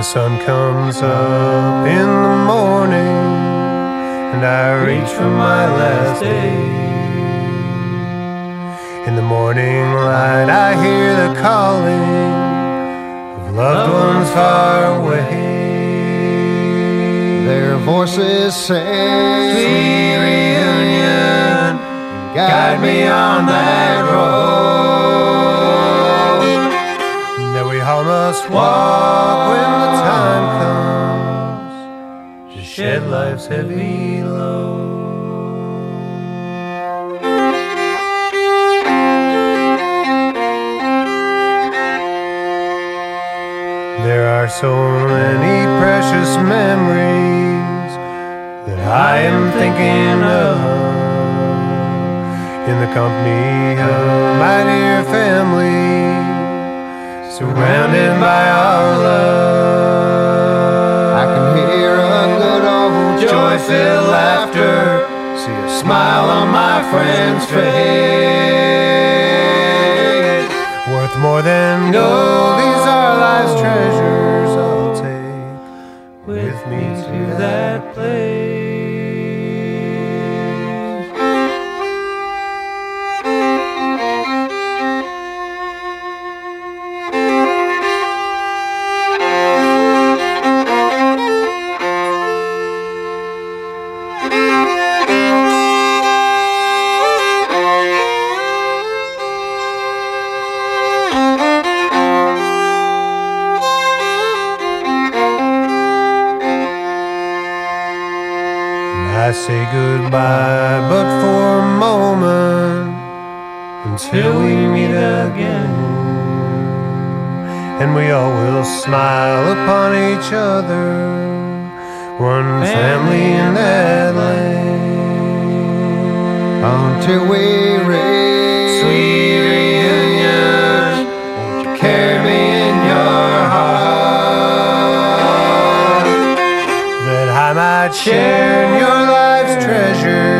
sun comes up in the morning and I reach for my last day. In the morning light I hear the calling of loved ones far away. Their voices say, sweet reunion, guide me on that road that we all must walk when the time comes to shed life's heavy load. There are so many precious memories that I am thinking of, in the company of my dear family, surrounded by our love. I can hear a good old joy-filled laughter, see a smile on my friend's face. Worth more than gold, these are life's treasures I'll take with me to that place. I say goodbye, but for a moment, until we meet again, and we all will smile upon each other, one family in that land. Until we reach sweet reunion, won't you carry me in your heart, that I might share in your life's treasure